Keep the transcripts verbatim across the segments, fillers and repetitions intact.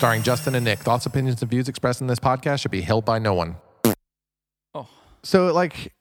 starring Justin and Nick. Thoughts, opinions, and views expressed in this podcast should be held by no one. Oh. So, like,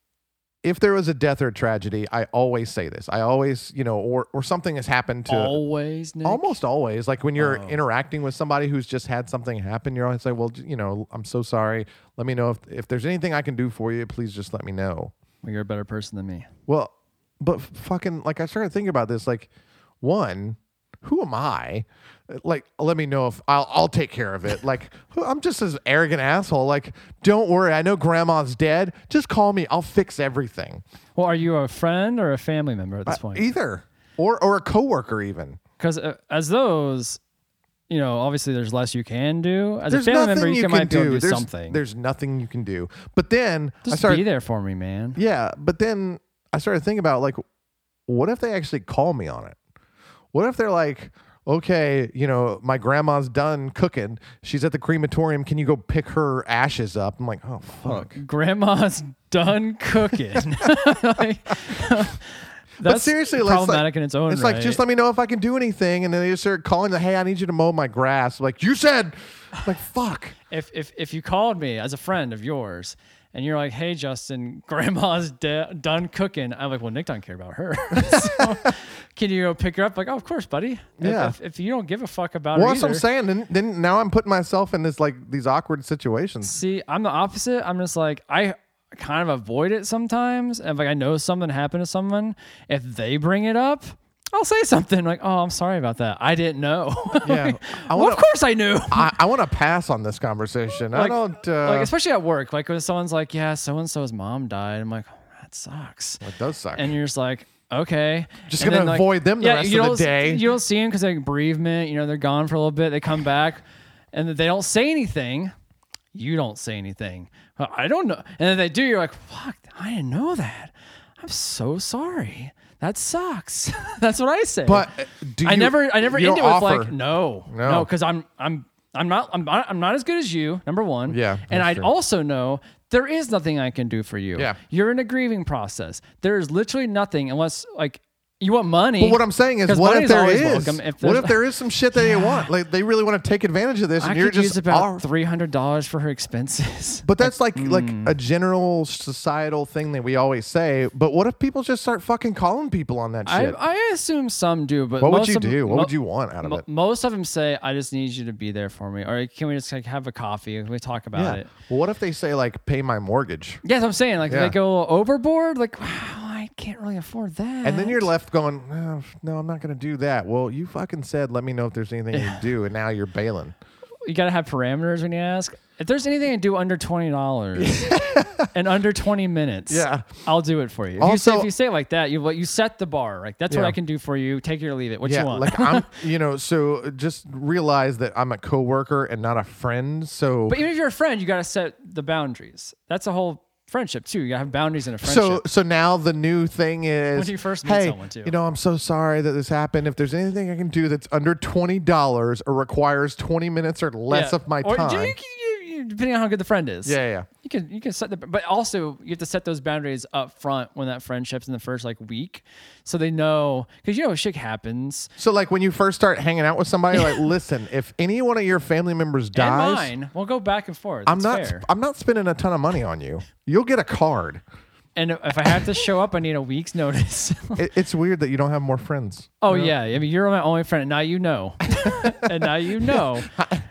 if there was a death or a tragedy, I always say this. I always, you know, or or something has happened to... Always, Nick? Almost always. Like, when you're Oh. interacting with somebody who's just had something happen, you're always like, well, you know, I'm so sorry. Let me know if, if there's anything I can do for you. Please just let me know. Well, you're a better person than me. Well, but fucking, like, I started thinking about this. Like, one, who am I? Like, let me know if I'll I'll take care of it. Like, I'm just this arrogant asshole. Like, don't worry. I know grandma's dead. Just call me. I'll fix everything. Well, are you a friend or a family member at this Uh, point? either. Or or a coworker even. Because uh, as those, you know, obviously there's less you can do. As There's a family nothing member, you, you can, can might be able to do. do There's, something. there's nothing you can do. But then I Just started, be there for me, man. yeah. But then I started thinking about, like, what if they actually call me on it? What if they're like, okay, you know, my grandma's done cooking. She's at the crematorium. Can you go pick her ashes up? I'm like, oh, fuck. Grandma's done cooking. Like, that's But seriously, like, problematic in its own It's right. like, just let me know if I can do anything. And then they just start calling, the, hey, I need you to mow my grass. Like, you said, like, fuck. If if if you called me as a friend of yours and you're like, hey, Justin, grandma's de- done cooking. I'm like, well, Nick doesn't care about her. So, can you go pick her up? Like, oh, of course, buddy. If, Yeah. If, if you don't give a fuck about Well, her that's what either. I'm saying. Then, then now I'm putting myself in this, like, these awkward situations. See, I'm the opposite. I'm just like, I kind of avoid it sometimes. If like I know something happened to someone, if they bring it up, I'll say something like, oh, I'm sorry about that. I didn't know. Yeah. Like, I well, wanna- of course I knew. I, I want to pass on this conversation. I Like- don't. Uh, Like, especially at work, like when someone's like, yeah, so-and-so's mom died. I'm like, oh, that sucks. it does suck. And you're just like, okay. Just And gonna then, like, avoid them the yeah, rest you of the don't- day. You don't see them because like bereavement, you know, they're gone for a little bit. They come back and they don't say anything. You don't say anything. Well, I don't know. And then they do. You're like, fuck, I didn't know that. I'm so sorry. That sucks. That's what I say. but uh, do I you, never, I never you end it don't with offer- like, no, No. no, because I'm, I'm, I'm not, I'm not, I'm not as good as you. Number one. Yeah, And that's I true. also know there is nothing I can do for you. Yeah. You're in a grieving process. There is literally nothing unless like you want money. But what I'm saying is, 'Cause what if money's there always is? welcome. If What there's- if there is some shit that they Yeah. want? Like, they really want to take advantage of this, I and you're could just use about off- three hundred dollars for her expenses. But that's like like Hmm. a general societal thing that we always say. But what if people just start fucking calling people on that I, shit? I assume some do, but what would most you of them- do? What mo- would you want out of mo- it? Most of them say, "I just need you to be there for me," or "Can we just like have a coffee? Can we talk about Yeah. it?" Well, what if they say, like, pay my mortgage? Yes, I'm saying like Yeah. they go overboard. Like, wow, I can't really afford that. And then you're left going, no, no, I'm not going to do that. Well, you fucking said, let me know if there's anything you can do, and now you're bailing. You gotta have parameters when you ask. If there's anything to do under twenty dollars and under twenty minutes, Yeah. I'll do it for you. If, you, say, Also- if you say it like that, you you set the bar. Like that's what Yeah. I can do for you. Take it or leave it. What yeah, you want? like I'm, you know, so just realize that I'm a coworker and not a friend. So, But even if you're a friend, you gotta set the boundaries. That's a whole friendship too. You gotta have boundaries in a friendship. so, so now the new thing is, When you first meet hey, someone, too. you know, I'm so sorry that this happened. If there's anything I can do that's under twenty dollars or requires twenty minutes or less Yeah. of my Or time, you- you- you- you- depending on how good the friend is. yeah, yeah. You can you can set the but also you have to set those boundaries up front when that friendship's in the first like week, so they know because you know shit happens. So, like, when you first start hanging out with somebody, like, listen, if any one of your family members dies, And mine, we'll go back and forth. I'm It's not, fair. I'm not spending a ton of money on you. You'll get a card. And if I have to show up, I need a week's notice. It, it's weird that you don't have more friends. Oh yeah, I mean you're my only friend. And now you know, and now you know.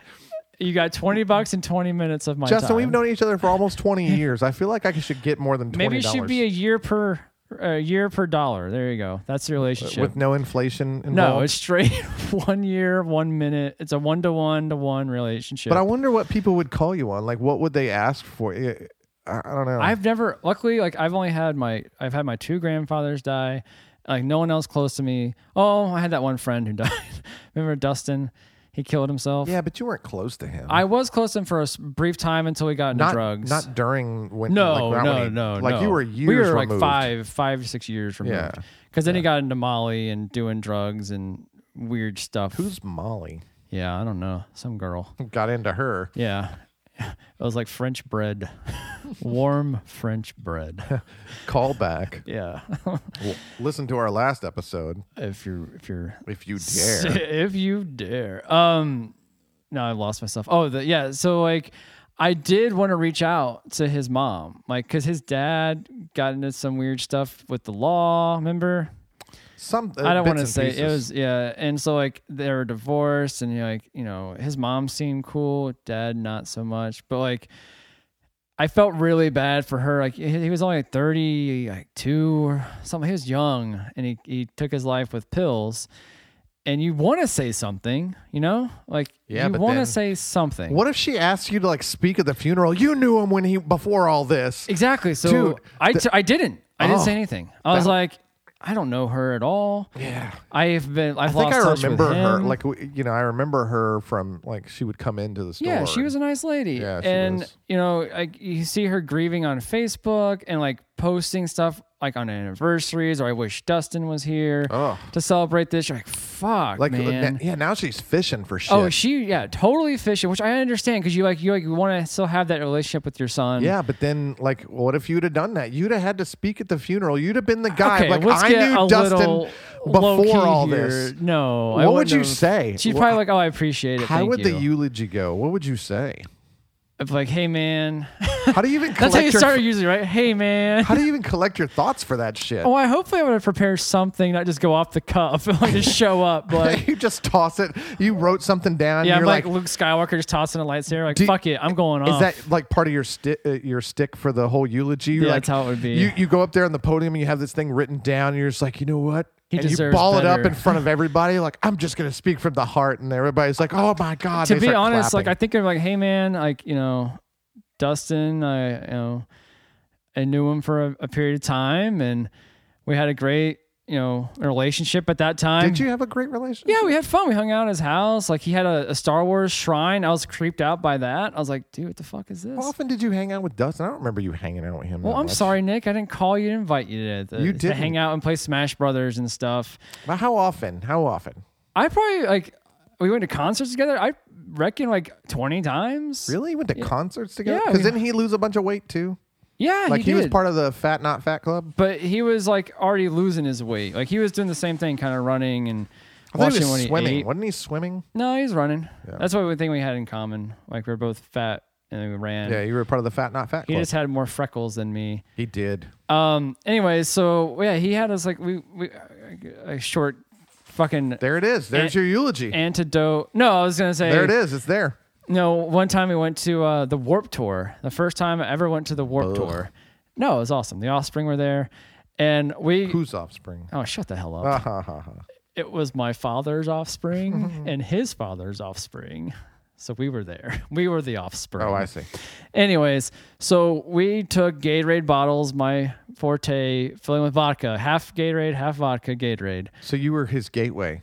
You got twenty bucks and twenty minutes of my Justin, time. we've known each other for almost twenty years. I feel like I should get more than twenty Maybe dollars. it should be a year per a year per dollar. There you go. That's the relationship. with no inflation involved. no, it's straight one year, one minute. It's a one to one to one relationship. But I wonder what people would call you on. Like, what would they ask for? I, I don't know. I've never, luckily, like I've only had my, I've had my two grandfathers die. Like no one else close to me. Oh, I had that one friend who died. Remember Dustin? He killed himself. yeah, but you weren't close to him. I was close to him for a s- brief time until we got into not drugs. Not during when. no, like, around no, when he- no, Like no. you were years We were like removed. five, five, six years removed. Yeah. Because then he got into Molly and doing drugs and weird stuff. Who's Molly? Yeah, I don't know. Some girl. Got into her. Yeah. It was like French bread. Warm French bread. Call back. Yeah. Well, listen to our last episode if you're if you're if you dare. if you dare. Um now I've lost myself. Oh, the, yeah. So like, I did want to reach out to his mom, like, cause his dad got into some weird stuff with the law. Remember? Some uh, I don't want to bits say and it pieces. was, yeah. And so like they were divorced, and you know, like, you know, his mom seemed cool, dad not so much, but like I felt really bad for her. Like he, he was only like thirty, like two or something. He was young, and he he took his life with pills. And you want to say something, you know, like Yeah, you but want to then- say something. What if she asked you to like speak at the funeral? You knew him when he before all this. Exactly. So Dude, I, the- t- I didn't. I didn't Oh, say anything. I was that- like, I don't know her at all. Yeah. I've been. I've I think lost I touch remember with her. him. Like w- you know, I remember her from like she would come into the store. Yeah, she was a nice lady. Yeah, she and was. you know, like you see her grieving on Facebook and like posting stuff like on anniversaries, or I wish Dustin was here Ugh. to celebrate this. You're like, fuck, like man. yeah. Now she's fishing for shit. Oh, she yeah, totally fishing, which I understand because you like you like want to still have that relationship with your son. Yeah, but then, like, what if you'd have done that? You'd have had to speak at the funeral. You'd have been the guy. Okay, like, let's I get knew a Dustin little low-key before all here. this. No, I What would wouldn't you have- say? She'd Wha- probably like, oh, I appreciate it. How Thank would you. the eulogy go? What would you say? Of like, hey man, How do you even that's collect how you your? start usually, right? Hey man. How do you even collect your thoughts for that shit? Oh, I hopefully I would have prepared something, not just go off the cuff and like just show up. Like, you just toss it. You wrote something down. yeah, I'm you're like, like, Luke Skywalker just tossing a lightsaber. Like, Do- fuck it, I'm going is off. that like part of your stick? Uh, your stick for the whole eulogy? You're Yeah, like, that's how it would be. You you go up there on the podium and you have this thing written down. And you're just like, you know what? He and you deserves ball it up better. in front of everybody. Like, I'm just gonna speak from the heart, and everybody's like, oh my god. to They be start honest, like clapping. I think of like, hey man, like you know, Dustin, I you know, I knew him for a, a period of time, and we had a great you know relationship at that time. Did you have a great relationship? Yeah, we had fun. We hung out at his house. Like he had a, a Star Wars shrine. I was creeped out by that. I was like, dude, what the fuck is this? How often did you hang out with Dustin? I don't remember you hanging out with him. Well, that I'm much. sorry, Nick. I didn't call you to invite you to, You to didn't. hang out and play Smash Brothers and stuff. But how often? How often? I probably like we went to concerts together. I reckon like twenty times. Really? You went to concerts together? Yeah, Because we- didn't he lose a bunch of weight too? Yeah, Like he, he, was did. part of the Fat Not Fat Club. But he was like already losing his weight. Like he was doing the same thing, kind of running and I thought watching he was when swimming. he ate. Wasn't he swimming? No, he's running. Yeah. That's what we think we had in common. Like we are both fat and we ran. Yeah, you were part of the Fat Not Fat He Club. just had more freckles than me. he did. Um. Anyways, so yeah, he had us like we we a short fucking There it is. There's An- your eulogy. antidote. No, I was gonna say there it is. It's there. No, one time we went to uh, the Warp Tour. The first time I ever went to the Warp Ugh. Tour. No, it was awesome. The Offspring were there, and we. Who's offspring? Oh, shut the hell up! Ah, ha, ha, ha. It was my father's offspring and his father's offspring. So we were there. We were the offspring. Oh, I see. Anyways, so we took Gatorade bottles, my forte, filling with vodka, half Gatorade, half vodka, Gatorade. So you were his gateway.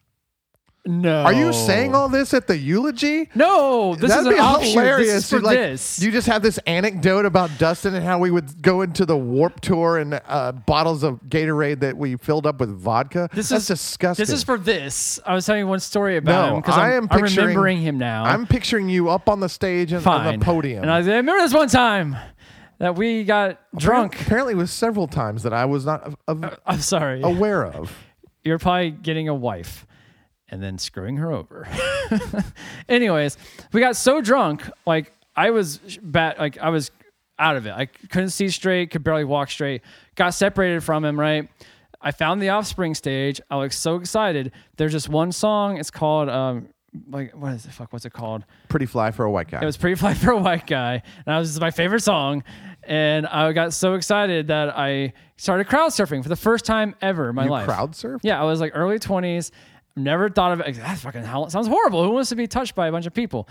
No. Are you saying all this at the eulogy? No, this That'd is be an offshoot. hilarious. This is for You, like, this. You just have this anecdote about Dustin and how we would go into the Warp Tour and uh, bottles of Gatorade that we filled up with vodka. This That's is disgusting. This is for this. I was telling you one story about No, him because I I'm, am I'm picturing- remembering him now. I'm picturing you up on the stage and Fine. on the podium. And I, was like, I remember this one time that we got drunk. Apparently, it was several times that I was not of, of I'm sorry. aware of. You're probably getting a wife and then screwing her over. Anyways, we got so drunk, like I was bad, like I was out of it. I couldn't see straight, could barely walk straight. Got separated from him, right? I found the Offspring stage. I was so excited. There's just one song. It's called um like what is it? Fuck, what's it called? Pretty fly for a white guy. It was Pretty Fly for a White Guy. And that was my favorite song. And I got so excited that I started crowd surfing for the first time ever in my you life. crowd surfed? Yeah, I was like early twenties. Never thought of it. That fucking hell sounds horrible. Who wants to be touched by a bunch of people?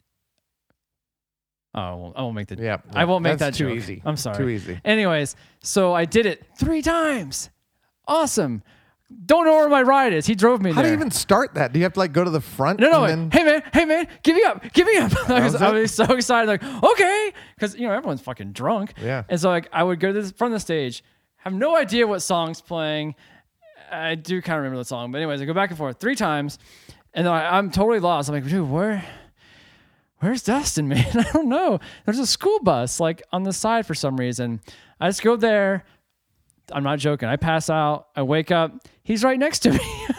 Oh, I won't, I won't make the. Yeah, I won't make that's that too joke. easy. I'm sorry. Too easy. Anyways, so I did it three times. Awesome. Don't know where my ride is. He drove me How there. do you even start that? Do you have to like go to the front? No, no. and Hey then... man, hey man, give me up, give me up. I was, was I it? was so excited, like okay, because you know everyone's fucking drunk. Yeah. And so like I would go to the front of the stage, have no idea what song's playing. I do kind of remember the song, but anyways, I go back and forth three times, and then I, I'm totally lost. I'm like, dude, where, where's Dustin, man? I don't know. There's a school bus like on the side for some reason. I just go there. I'm not joking. I pass out. I wake up. He's right next to me. Like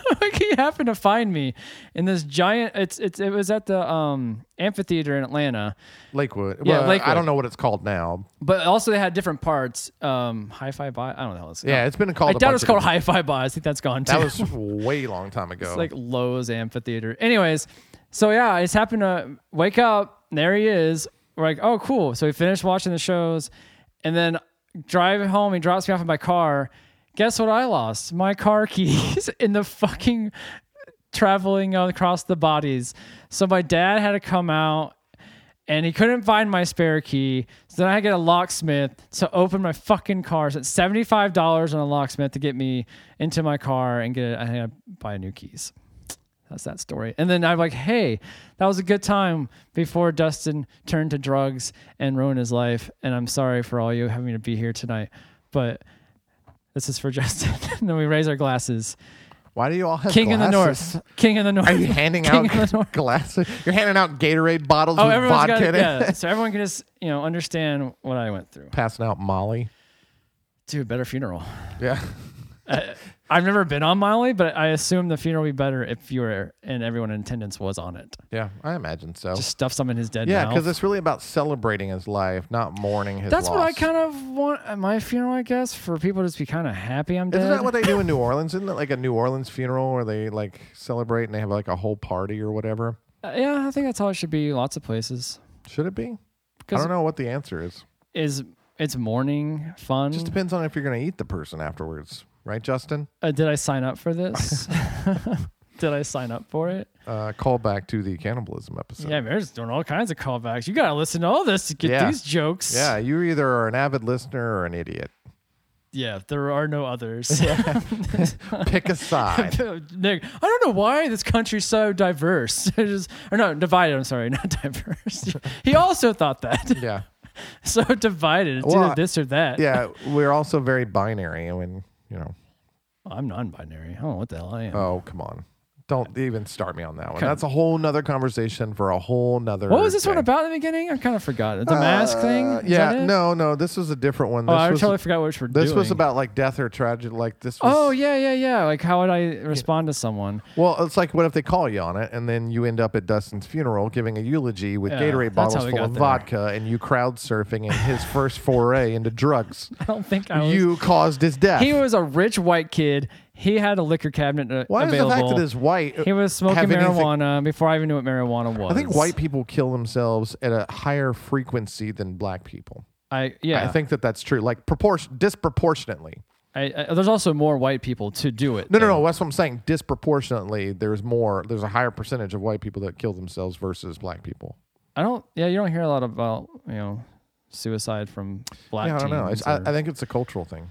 he happened to find me in this giant. It's it's it was at the um amphitheater in Atlanta, Lakewood. Yeah, Well, Lakewood. I don't know what it's called now. but also they had different parts. Um, Hi-Fi Buy. I don't know. How it's Yeah, it's been called. I a doubt bunch it's of called different- Hi-Fi Buy. I think that's gone too. That was way long time ago. It's like Lowe's Amphitheater. Anyways, so yeah, I just happened to wake up. There he is. We're like, oh, cool. So we finished watching the shows, and then driving home. He drops me off in my car. Guess what? I lost my car keys in the fucking traveling across the bodies. So my dad had to come out. And he couldn't find my spare key. So then I had to get a locksmith to open my fucking car. So it's seventy-five dollars on a locksmith to get me into my car and get it. I had to buy new keys. That's that story. And then I'm like, hey, that was a good time before Dustin turned to drugs and ruined his life. And I'm sorry for all you having to be here tonight. But this is for Justin. And then we raise our glasses. Why do you all have King in the glasses? North. King in the North. Are you handing King out in the North. glasses? You're handing out Gatorade bottles Oh, with everyone's vodka got in it. it? Yeah. So everyone can just, you know, understand what I went through. Passing out Molly. Dude, better funeral. Yeah. Uh, I've never been on Molly, but I assume the funeral would be better if you were and everyone in attendance was on it. Yeah, I imagine so. Just stuff some in his dead yeah, mouth. because it's really about celebrating his life, not mourning his That's loss. what I kind of want at my funeral, I guess, for people to just be kind of happy I'm dead. Isn't that what they do in New Orleans? Isn't it like a New Orleans funeral where they like celebrate and they have like a whole party or whatever? Uh, yeah, I think that's how it should be. Lots of places. Should it be? I Because don't know what the answer is. is it's mourning fun. Just depends on if you're going to eat the person afterwards, right, Justin? Uh, did I sign up for this? Did I sign up for it? Uh, call back to the cannibalism episode. Yeah, Mary's doing all kinds of callbacks. You got to listen to all this to get Yeah. these jokes. Yeah, you either are an avid listener or an idiot. Yeah, there are no others. Pick a side. Nick, I don't know why this country's so diverse. It is- or no, divided. I'm sorry, not diverse. He also thought that. Yeah. So divided. It's Well, either this or that. Yeah, we're also very binary. I mean, you know, Oh, I'm non-binary. I don't know what the hell I am. oh, come on. Don't even start me on that one. Okay. That's a whole nother conversation for a whole nother. What was this one day. about in the beginning? I kind of forgot. The mask thing? Uh, Is yeah, that it? no, no. This was a different one. Oh, This I was, totally forgot what we're This doing. was about like death or tragedy. Like this was. Oh, yeah, yeah, yeah. Like, how would I respond to someone? Well, it's like what if they call you on it, and then you end up at Dustin's funeral giving a eulogy with Yeah, Gatorade that's how bottles we full got of there. vodka, and you crowd surfing in his first foray into drugs. I don't think I was. You caused his death. He was a rich white kid. He had a liquor cabinet uh, Why is the available. fact that his white? He was smoking have anything- marijuana before I even knew what marijuana was. I think white people kill themselves at a higher frequency than black people. I yeah. I think that that's true, like proportion disproportionately. I, I, there's also more white people to do it. No, no, though. no. That's what I'm saying. Disproportionately, there's more. There's a higher percentage of white people that kill themselves versus black people. I don't. Yeah, you don't hear a lot about you know suicide from black. yeah, I don't know. teens It's, I, or- I think it's a cultural thing.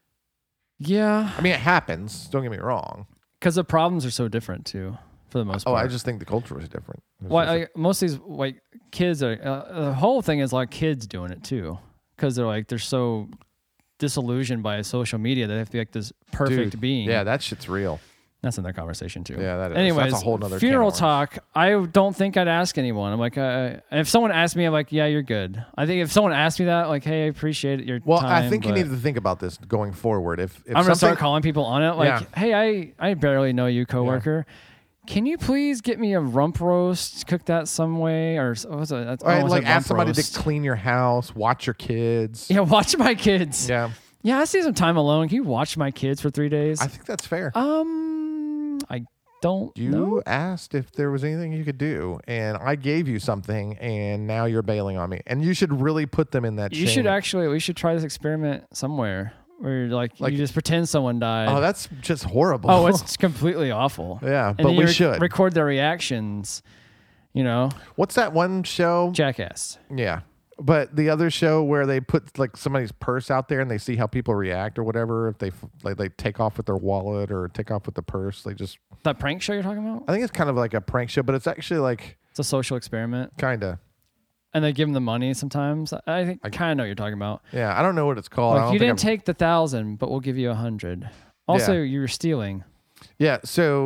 yeah, I mean, it happens. Don't get me wrong. because the problems are so different too, for the most Oh, part. I just think the culture is different. It's Well, just- I, most of these white kids are. Uh, the whole thing is like kids doing it too, because they're like they're so disillusioned by social media that they have to be like this perfect Dude, being. Yeah, that shit's real. That's another conversation too. Yeah, that is. Anyways, That's a whole nother funeral can of worms. talk. I don't think I'd ask anyone. I'm like, uh, if someone asked me, I'm like, yeah, you're good. I think if someone asked me that, like, hey, I appreciate your Well, time. I think you but need to think about this going forward. If, if I'm gonna something, start calling people on it. Like, Yeah. hey, I I barely know you, coworker. Can you please get me a rump roast? Cook that some way, or what was it? That's, All right, oh, it was like a ask rump somebody roast. to clean your house, watch your kids. Yeah, watch my kids. Yeah, Yeah, I see some time alone. Can you watch my kids for three days? I think that's fair. um, I don't You know. asked if there was anything you could do, and I gave you something, and now you're bailing on me. And you should really put them in that. You shame. should actually. We should try this experiment somewhere where you're like, Like- you just pretend someone died. Oh, that's just horrible. Oh, it's completely awful. yeah, And but then we you rec- should. record their reactions. You know, What's that one show? jackass. Yeah. But the other show where they put like somebody's purse out there and they see how people react or whatever, if they f- like they take off with their wallet or take off with the purse, they just That prank show you're talking about? I think it's kind of like a prank show, but it's actually like It's a social experiment, kind of. and they give them the money sometimes. I think I kind of know what you're talking about. Yeah, I don't know what it's called. I Like don't you think didn't I'm- take the thousand, but we'll give you a hundred. Also, Yeah. you were stealing. Yeah, so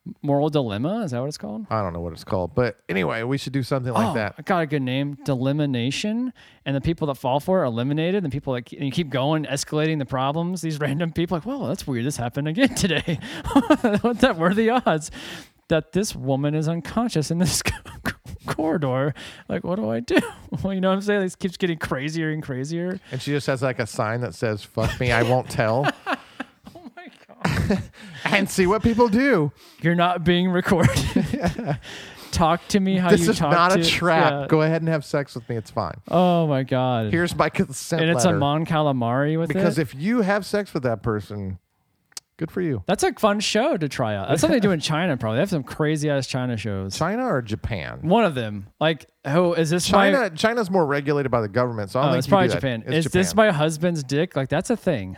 Moral dilemma? Is that what it's called? I don't know what it's called, but anyway, we should do something like oh, that. I got a good name. Delimination. And the people that fall for it are eliminated. And the people that and you keep going, escalating the problems. These random people like, well, that's weird. This happened again today. What's that? What are the odds that this woman is unconscious in this corridor? Like, what do I do? Well, you know what I'm saying? It keeps getting crazier and crazier. And she just has like a sign that says, fuck me, I won't tell. Oh my God. And see what people do. You're not being recorded. Yeah. Talk to me how this you is talk not to a trap. Yeah. Go ahead and have sex with me. It's fine. Oh my God. Here's my consent And it's letter. a Mon Calamari with because it. if you have sex with that person, good for you. That's a fun show to try out. That's something they do in China probably. They have some crazy ass China shows. China or Japan? One of them. Like, oh, is this China. my... China's more regulated by the government, so I don't Oh, think it's you probably do that. Japan. It's Is Japan. this my husband's dick? Like, that's a thing.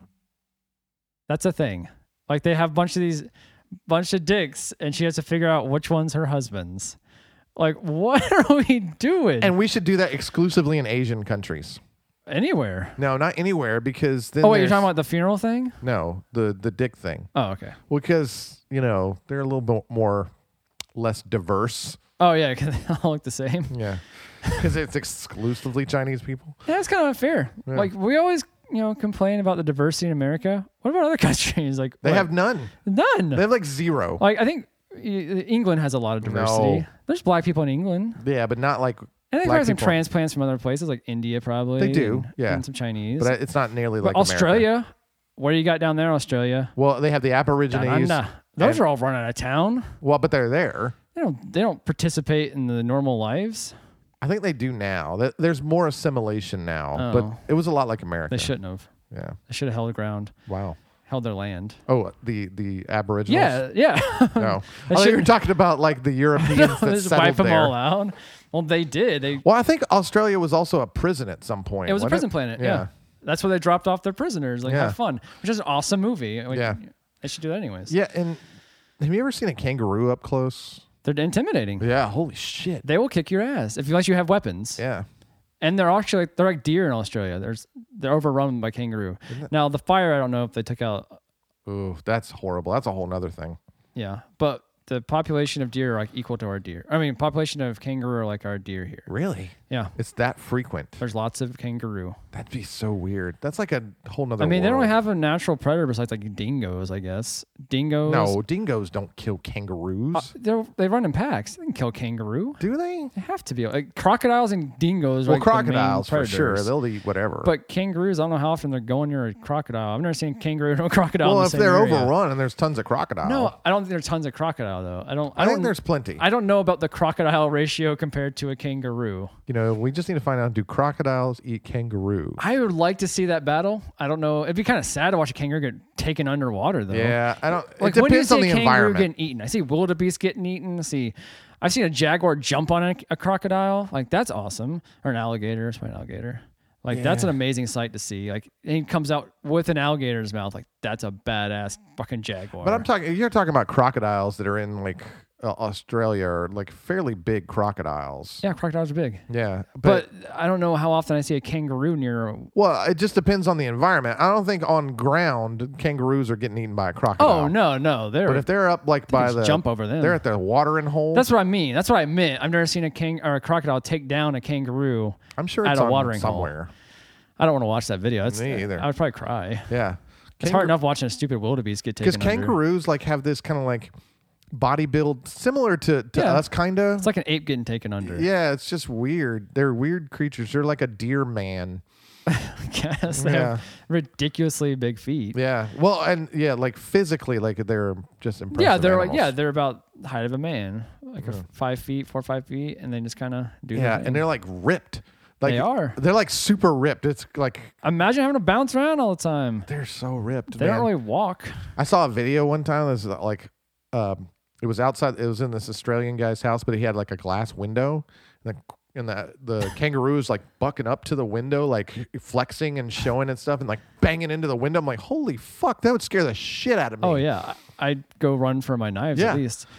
That's a thing. Like, they have a bunch of these, bunch of dicks, and she has to figure out which one's her husband's. Like, what are we doing? And we should do that exclusively in Asian countries. Anywhere. No, not anywhere, because then Oh, wait, you're there's- talking about the funeral thing? no the the dick thing. Oh, okay. Well, because you know they're a little bit more less diverse. Oh, yeah, because they all look the same. Yeah, because it's exclusively Chinese people. Yeah, that's kind of unfair. Yeah. Like, we always, you know, complain about the diversity in America. What about other countries? Like, They what? have none. none. They have like zero. Like, I think uh, England has a lot of diversity. No. There's black people in England. Yeah, but not like. And they black probably some people. transplants from other places, like India, probably. They do, and, yeah. and some Chinese. But it's not nearly like But Australia. America. What do you got down there, Australia? Well, they have the Aborigines. Down under. Those and- are all run out of town. Well, but they're there. They don't. They don't participate in the normal lives. I think they do now. Th- There's more assimilation now, but Oh. it was a lot like America. They shouldn't have. Yeah. They should have held the ground, Wow. held their land. Oh, the the Aboriginals. Yeah, yeah. No. They Oh, should- you were talking about like the Europeans that Just settled wipe them there. all out. Well, they did. They. Well, I think Australia was also a prison at some point. It was a wasn't prison planet. Yeah. Yeah. That's where they dropped off their prisoners. Like, Yeah. have fun, which is an awesome movie. Like, Yeah. They should do that anyways. Yeah, and have you ever seen a kangaroo up close? They're intimidating. Yeah, holy shit. They will kick your ass if unless you have weapons. Yeah. And they're actually like, they're like deer in Australia. There's they're overrun by kangaroo. Now the fire, I don't know if they took out. Ooh, that's horrible. That's a whole nother thing. Yeah, but the population of deer are like equal to our deer. I mean, population of kangaroo are like our deer here. Really? Yeah, It's that frequent. there's lots of kangaroo. That'd be so weird. That's like a whole nother I mean, they don't world. have a natural predator besides like dingoes, I guess. Dingoes. No, dingoes don't kill kangaroos. Uh, they're, they run in packs. They can kill kangaroo. Do they? They have to be. Like crocodiles and dingoes are Well, like the main crocodiles for sure. predators. They'll eat whatever. But kangaroos, I don't know how often they're going near a crocodile. I've never seen a kangaroo and a crocodile. well, in the if same they're area. overrun and there's tons of crocodile. No, I don't think there's tons of crocodile though. I don't. I, I, don't. think there's plenty. I don't know about the crocodile ratio compared to a kangaroo. you know, we just need to find out: do crocodiles eat kangaroo? I would like to see that battle. I don't know. It'd be kind of sad to watch a kangaroo get taken underwater though. Yeah, I don't. Like it when do you depends see on a the kangaroo environment. getting eaten? I see wildebeest getting eaten. I see. I've seen a jaguar jump on a, a crocodile. Like that's awesome. Or an alligator. It's an alligator. Like that's an Yeah. amazing sight to see. Like and he comes out with an alligator's mouth. Like that's a badass fucking jaguar. But I'm talking. You're talking about crocodiles that are in like uh, Australia, or like fairly big crocodiles. yeah, crocodiles are big. Yeah, but, But, I don't know how often I see a kangaroo near. A, well, it just depends on the environment. I don't think on ground kangaroos are getting eaten by a crocodile. oh no, no, they're But if they're up like by just the jump over them. they're at the watering hole. that's what I mean. That's what I meant. I've never seen a king or a crocodile take down a kangaroo. I'm sure at it's a on watering hole. somewhere. I don't want to watch that video. It's, Me either. I would probably cry. Yeah, It's hard enough watching a stupid wildebeest get taken because under. kangaroos like have this kind of like body build similar to, to Yeah. us, kind of. It's like an ape getting taken under. Yeah, it's just weird. They're weird creatures. They're like a deer man. I guess. They Yeah. have ridiculously big feet. Yeah. Well, and yeah, like physically, like they're just impressive. Yeah, they're like animals. yeah, they're about the height of a man, like a f- five feet, four or five feet, and they just kind of do. their yeah, thing. and they're like ripped. Like They are. They're like super ripped. It's like Imagine having to bounce around all the time. they're so ripped. They man. don't really walk. I saw a video one time. It was like, um, it was outside. It was in this Australian guy's house, but he had like a glass window, and the and the, the kangaroo is like bucking up to the window, like flexing and showing and stuff, and like banging into the window. I'm like, holy fuck, that would scare the shit out of me. Oh yeah, I- I'd go run for my knives Yeah. at least.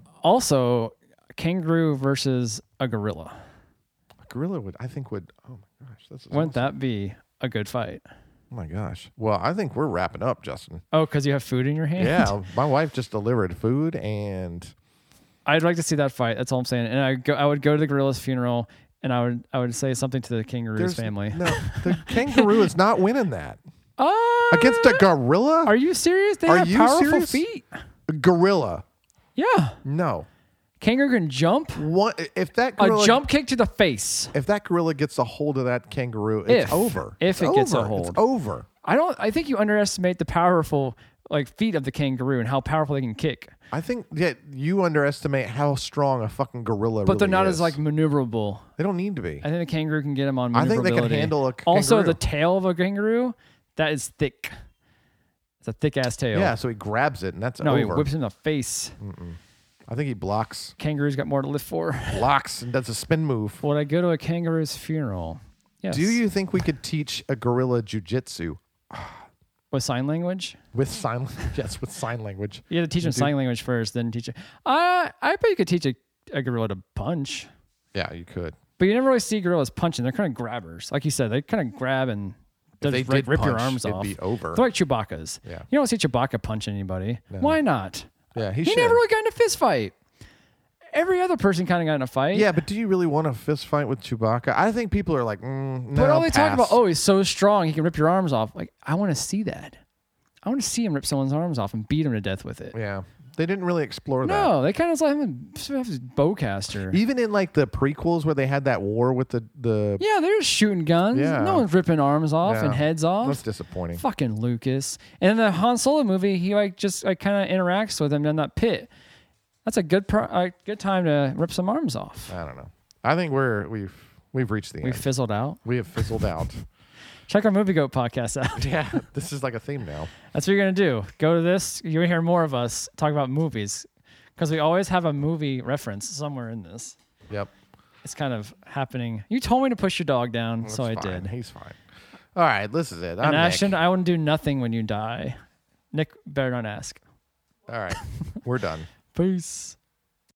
Also, kangaroo versus a gorilla. A gorilla would, I think, would. Oh my gosh, this is Wouldn't awesome. that be a good fight? Oh my gosh. Well, I think we're wrapping up, Justin. Oh, because you have food in your hand? Yeah, my wife just delivered food, and I'd like to see that fight. That's all I'm saying. And I go, I would go to the gorilla's funeral, and I would I would say something to the kangaroo's there's family. no the kangaroo is not winning that Uh, against a gorilla. Are you serious? They Are have you powerful serious? feet. A gorilla? Yeah. No. Kangaroo can jump. What if that gorilla, A jump kick to the face. If that gorilla gets a hold of that kangaroo, it's If. over. If It's it gets a over. hold. It's over. I don't. I think you underestimate the powerful like feet of the kangaroo and how powerful they can kick. I think yeah, you underestimate how strong a fucking gorilla. But really they're not is. as like maneuverable. They don't need to be. I think the kangaroo can get them on. I think they can maneuverability. handle a Also, kangaroo. the tail of a kangaroo that is thick. It's a thick ass tail. Yeah, so he grabs it, and that's No, over. he whips him in the face. I think he blocks, Kangaroo's got more to live for. blocks, and does a spin move. Would I go to a kangaroo's funeral? Yes. Do you think we could teach a gorilla jujitsu With sign language? with sign? Yes, with sign language. You had to teach them Do- sign language first, then teach it. Uh, I bet you could teach a, a gorilla to punch. Yeah, you could. But you never really see gorillas punching. They're kind of grabbers. Like you said, they kind of grab and If they just rip, did rip your punch, arms it'd off. be over. They're like Chewbacca's. Yeah. You don't see Chewbacca punch anybody. Why not? Yeah, he, He should. never really got in a fist fight. Every other person kind of got in a fight. Yeah, but do you really want a fist fight with Chewbacca? I think people are like, mm, no, But all they talk pass. about, oh, he's so strong, he can rip your arms off. Like, I want to see that. I want to see him rip someone's arms off and beat him to death with it. Yeah, they didn't really explore that. No, they kind of let him have his bowcaster. Even in like the prequels where they had that war with the the. Yeah, they're just shooting guns. Yeah. No one's ripping arms off Yeah. and heads off. That's disappointing. Fucking Lucas. And in the Han Solo movie, he like just like kind of interacts with him in that pit. That's a good pro- a good time to rip some arms off. I don't know. I think we're we've we've reached the We end. fizzled out. We have fizzled out. Check our Movie Goat podcast out. Yeah, this is like a theme now. That's what you're gonna do. Go to this. You're gonna hear more of us talk about movies because we always have a movie reference somewhere in this. Yep. It's kind of happening. You told me to push your dog down, That's so I fine. did. He's fine. All right, this is it. I'm And Nick. Ashton, I wouldn't do nothing when you die. Nick better not ask. All right, we're done. Peace.